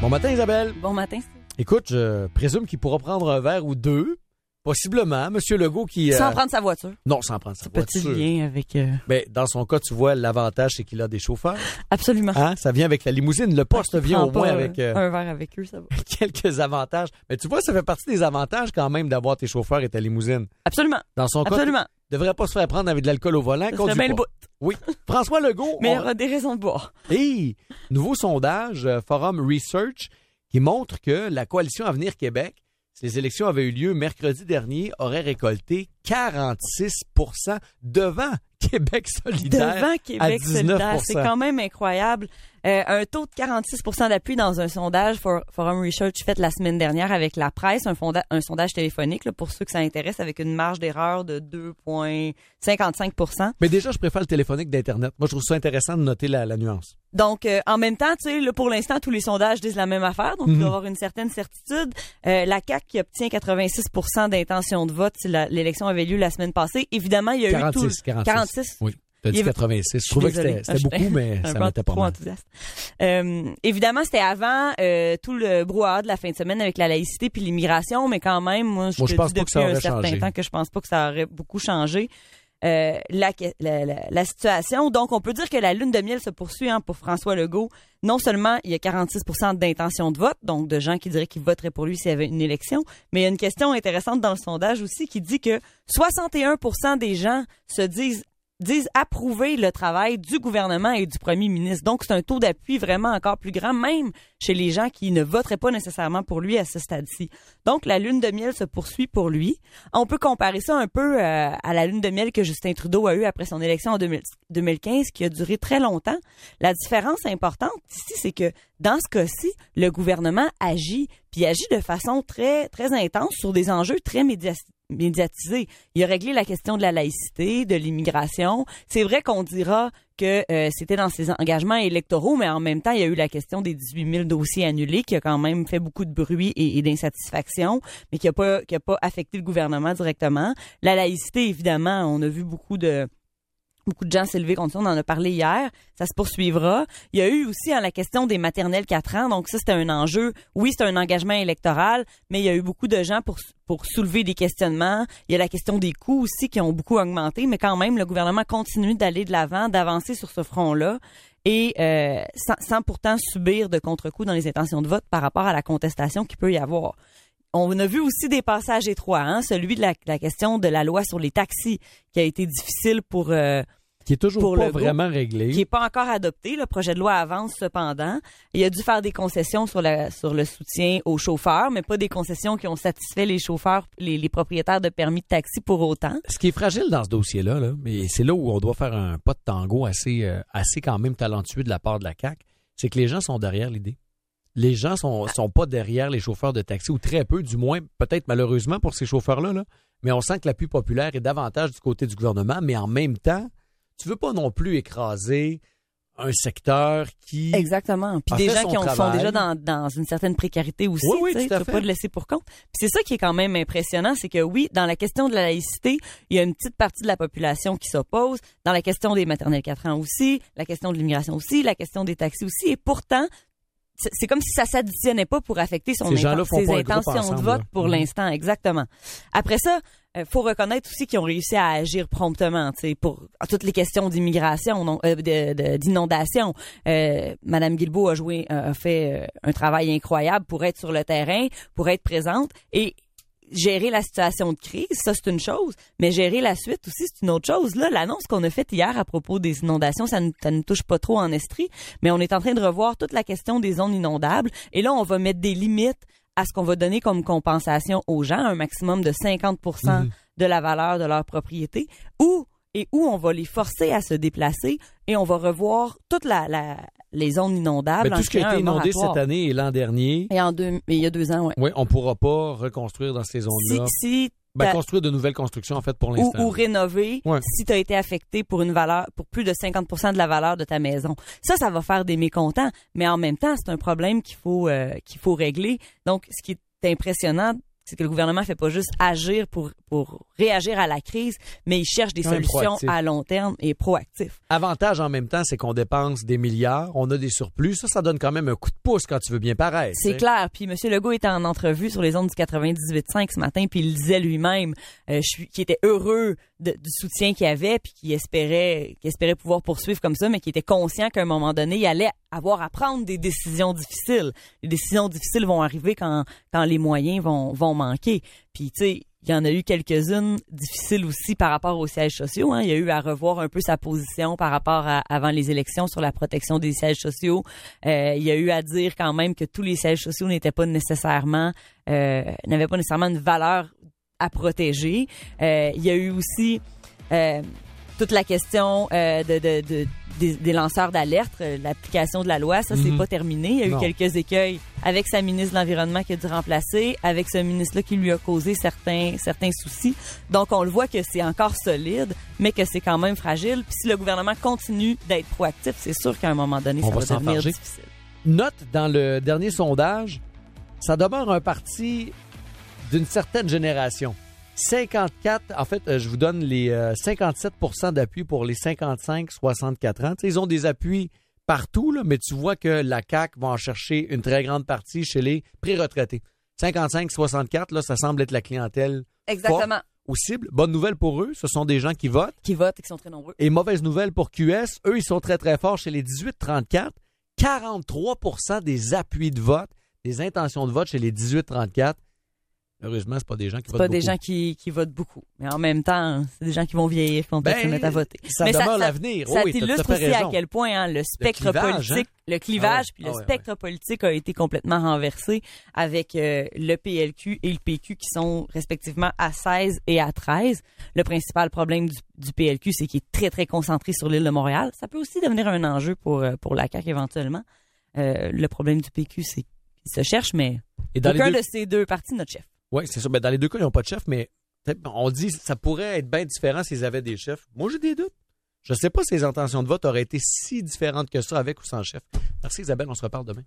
Bon matin, Isabelle. Bon matin. Écoute, je présume qu'il pourra prendre un verre ou deux. Possiblement. Monsieur Legault qui... Sans prendre sa voiture. Non, sans prendre sa voiture. Petit lien avec... Ben, dans son cas, tu vois, l'avantage, c'est qu'il a des chauffeurs. Absolument. Hein? Ça vient avec la limousine. Le poste vient au moins avec... un verre avec eux, ça va. quelques avantages. Mais tu vois, ça fait partie des avantages quand même d'avoir tes chauffeurs et ta limousine. Absolument. Dans son cas, Absolument. tu devrais pas se faire prendre avec de l'alcool au volant. Ça serait bien le bout. Oui. François Legault... Mais il y aura des raisons de boire. Et nouveau sondage, Forum Research, qui montre que la coalition Avenir Québec, si les élections avaient eu lieu mercredi dernier, aurait récolté 46% devant Québec solidaire. Devant Québec à 19%. solidaire, c'est quand même incroyable. Un taux de 46% d'appui dans un sondage Forum Research fait la semaine dernière avec la presse, un sondage téléphonique là, pour ceux que ça intéresse, avec une marge d'erreur de 2,55%. Mais déjà, je préfère le téléphonique d'Internet. Moi, je trouve ça intéressant de noter la nuance. Donc, en même temps, tu sais, là, pour l'instant, tous les sondages disent la même affaire, donc il doit y avoir une certaine certitude. La CAQ qui obtient 86% d'intention de vote si l'élection avait lieu la semaine passée. Évidemment, il y a 46, eu 46. Oui. T'as dit 86. Je trouvais que c'était beaucoup, mais ça m'était pas mal. Enthousiaste. Évidemment, c'était avant tout le brouhaha de la fin de semaine avec la laïcité puis l'immigration, mais quand même, moi je pense dis pas que ça depuis aurait un certain changé. temps que je pense pas que ça aurait beaucoup changé. La situation. Donc, on peut dire que la lune de miel se poursuit pour François Legault. Non seulement il y a 46% d'intention de vote, donc de gens qui diraient qu'ils voteraient pour lui s'il y avait une élection, mais il y a une question intéressante dans le sondage aussi qui dit que 61% des gens se disent approuver le travail du gouvernement et du premier ministre. Donc, c'est un taux d'appui vraiment encore plus grand, même chez les gens qui ne voteraient pas nécessairement pour lui à ce stade-ci. Donc, la lune de miel se poursuit pour lui. On peut comparer ça un peu à la lune de miel que Justin Trudeau a eue après son élection en 2015, qui a duré très longtemps. La différence importante ici, c'est que dans ce cas-ci, le gouvernement agit de façon très, très intense sur des enjeux très médiatisé. Il a réglé la question de la laïcité, de l'immigration. C'est vrai qu'on dira que c'était dans ses engagements électoraux, mais en même temps, il y a eu la question des 18 000 dossiers annulés qui a quand même fait beaucoup de bruit et d'insatisfaction, mais qui a pas affecté le gouvernement directement. La laïcité, évidemment, on a vu beaucoup de gens s'élever contre ça, on en a parlé hier, ça se poursuivra. Il y a eu aussi la question des maternelles 4 ans, donc ça c'était un enjeu, oui c'est un engagement électoral, mais il y a eu beaucoup de gens pour soulever des questionnements. Il y a la question des coûts aussi qui ont beaucoup augmenté, mais quand même le gouvernement continue d'aller de l'avant, d'avancer sur ce front-là et sans pourtant subir de contre-coups dans les intentions de vote par rapport à la contestation qu'il peut y avoir. On a vu aussi des passages étroits, celui de la question de la loi sur les taxis qui a été difficile pour qui est toujours pas Legault, vraiment réglé. Qui est pas encore adopté. Le projet de loi avance cependant. Il a dû faire des concessions sur le soutien aux chauffeurs, mais pas des concessions qui ont satisfait les chauffeurs, les propriétaires de permis de taxi pour autant. Ce qui est fragile dans ce dossier-là, mais c'est là où on doit faire un pas de tango assez quand même talentueux de la part de la CAQ, c'est que les gens sont derrière l'idée. Les gens sont pas derrière les chauffeurs de taxi, ou très peu, du moins, peut-être malheureusement pour ces chauffeurs-là, mais on sent que l'appui populaire est davantage du côté du gouvernement, mais en même temps, tu veux pas non plus écraser un secteur qui... Exactement. Puis des gens qui sont déjà dans une certaine précarité aussi. Oui, tout à fait. Tu peux pas le laisser pour compte. Puis c'est ça qui est quand même impressionnant, c'est que oui, dans la question de la laïcité, il y a une petite partie de la population qui s'oppose. Dans la question des maternelles 4 ans aussi, la question de l'immigration aussi, la question des taxis aussi. Et pourtant, c'est comme si ça s'additionnait pas pour affecter ses intentions de vote pour l'instant. Exactement. Après ça, faut reconnaître aussi qu'ils ont réussi à agir promptement, tu sais, pour toutes les questions d'immigration, d'inondation. Madame Guilbeault a fait un travail incroyable pour être sur le terrain, pour être présente et gérer la situation de crise, ça c'est une chose, mais gérer la suite aussi c'est une autre chose. Là, l'annonce qu'on a faite hier à propos des inondations, ça ne touche pas trop en estrie, mais on est en train de revoir toute la question des zones inondables et là on va mettre des limites à ce qu'on va donner comme compensation aux gens, un maximum de 50% de la valeur de leur propriété, où on va les forcer à se déplacer et on va revoir toute les zones inondables. Mais tout ce qui a été inondé cette année et l'an dernier. Et il y a 2 ans, oui. Oui, on pourra pas reconstruire dans ces zones-là. Construire de nouvelles constructions, en fait, pour l'instant. Ou rénover si tu as été affecté pour plus de 50% de la valeur de ta maison. Ça va faire des mécontents, mais en même temps, c'est un problème qu'il faut régler. Donc, ce qui est impressionnant c'est que le gouvernement fait pas juste agir pour réagir à la crise, mais il cherche des solutions à long terme et proactif. Avantage en même temps, c'est qu'on dépense des milliards, on a des surplus. Ça donne quand même un coup de pouce quand tu veux bien paraître. C'est clair. Puis M. Legault était en entrevue sur les ondes du 98.5 ce matin, puis il disait lui-même qu'il était heureux du soutien qu'il avait, puis qu'il espérait pouvoir poursuivre comme ça, mais qu'il était conscient qu'à un moment donné, il allait avoir à prendre des décisions difficiles. Les décisions difficiles vont arriver quand les moyens vont manquer. Puis, tu sais, il y en a eu quelques-unes difficiles aussi par rapport aux sièges sociaux. Hein. Il y a eu à revoir un peu sa position par rapport à avant les élections sur la protection des sièges sociaux. Il y a eu à dire quand même que tous les sièges sociaux n'avaient pas nécessairement une valeur à protéger. Il y a eu aussi toute la question des lanceurs d'alerte, l'application de la loi, ça, c'est pas terminé. Il y a eu quelques écueils avec sa ministre de l'Environnement qui a dû remplacer, avec ce ministre-là qui lui a causé certains soucis. Donc, on le voit que c'est encore solide, mais que c'est quand même fragile. Puis si le gouvernement continue d'être proactif, c'est sûr qu'à un moment donné, ça va devenir difficile. Note dans le dernier sondage, ça demeure un parti d'une certaine génération. 54, en fait, je vous donne les 57% d'appui pour les 55-64 ans. T'sais, ils ont des appuis partout, là, mais tu vois que la CAQ va en chercher une très grande partie chez les pré-retraités. 55-64, là, ça semble être la clientèle exactement aux cibles. Bonne nouvelle pour eux, ce sont des gens qui votent. Qui votent et qui sont très nombreux. Et mauvaise nouvelle pour QS, eux, ils sont très, très forts chez les 18-34. 43% des appuis de vote, des intentions de vote chez les 18-34. Heureusement, c'est pas des gens qui votent beaucoup. C'est pas des gens qui votent beaucoup. Mais en même temps, c'est des gens qui vont vieillir, qui vont peut-être se mettre à voter. Ça demeure l'avenir. Ça t'illustre aussi à quel point le spectre politique, le clivage, puis le spectre politique a été complètement renversé avec le PLQ et le PQ qui sont respectivement à 16 et à 13. Le principal problème du PLQ, c'est qu'il est très, très concentré sur l'île de Montréal. Ça peut aussi devenir un enjeu pour la CAQ éventuellement. Le problème du PQ, c'est qu'il se cherche, mais aucun de ces deux partis notre chef. Oui, c'est sûr. Ben, dans les deux cas, ils n'ont pas de chef, mais on dit que ça pourrait être bien différent s'ils avaient des chefs. Moi, j'ai des doutes. Je ne sais pas si les intentions de vote auraient été si différentes que ça avec ou sans chef. Merci Isabelle, on se reparle demain.